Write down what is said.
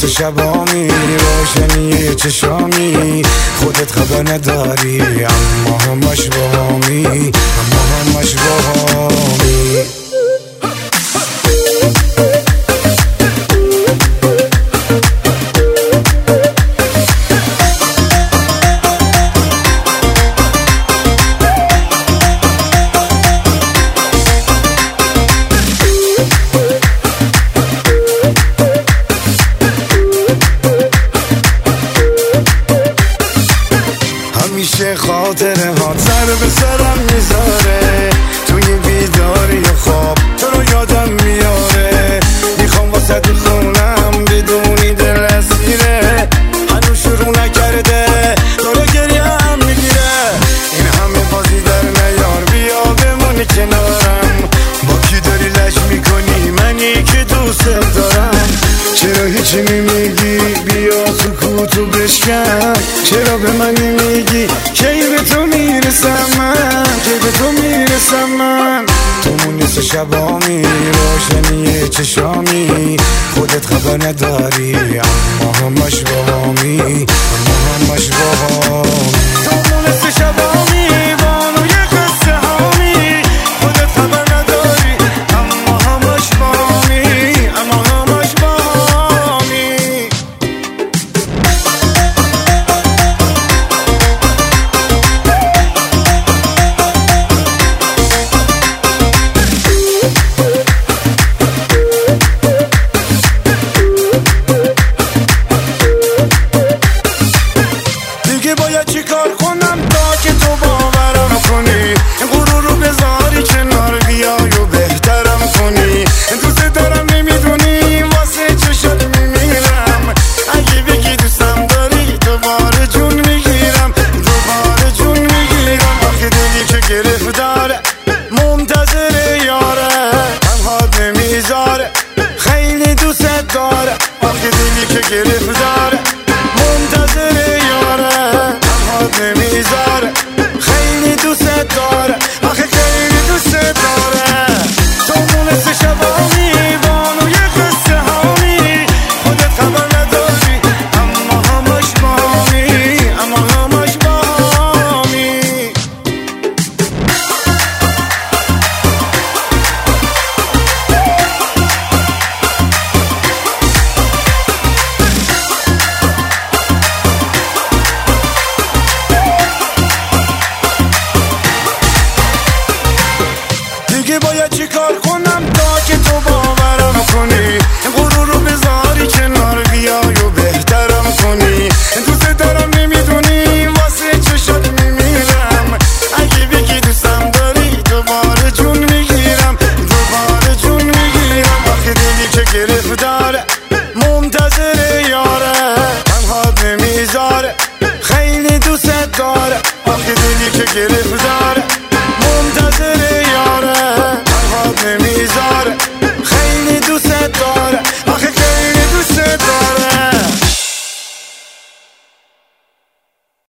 مثل شبامی روشنی چشامی خودت خبر نداری اما همش باهامی اما همش باهامی همیشه خاطره ها سر به سرم میذاره توی بیداری و خواب تو رو یادم میاره میخوام واسه خونم بدونی دل اسیره هنوز شروع نکرده تو رو گریه هم میگیره این همه بازی در نیار بیا بمونی کنارم با کی داری لش میکنی منی که دوست دارم چرا هیچی نمیگی بیا سکوتو بشکن چرا به من نمیگی کی به تو میرسم من کی به تو میرسم من تو مثل شبامی روشنی چشامی خودت خبر نداری اما همش باهامی اما همش باهامی تو مثل شبامی بانوی قصه هامی خودت خبر نداری اما همش باهامی اما همش باهامی باید چی کار کنم تا که تو باورم کنی این غرور رو بذاری کنار بیای و بهترم کنی دوست دارم نمیدونی واسه چشات میمیرم اگه بگی دوستم داری دوباره جون میگیرم دوباره جون میگیرم آخه دلی که گرفتاره منتظر یاره تنهات نمیذاره خیلی دوست داره آخه دلی که گرفتاره منتظر نمیذاره خیلی دوست داره آخه خیلی دوست داره تو مثل شبامی بانوی قصه هامی خودت خبر نداری اما همش باهامی اما همش باهامی باید چی کار کنم تا که تو باورم کنی این غرور رو بذاری کنار بیای و بهترم کنی دوست دارم نمیدونی واسه چشات میمیرم اگه بگی دوستم داری دوباره جون میگیرم دوباره جون میگیرم آخه دلی که گرفتاره منتظر یاره تنهات نمیذاره خیلی دوست داره آخه دلی که گرفتاره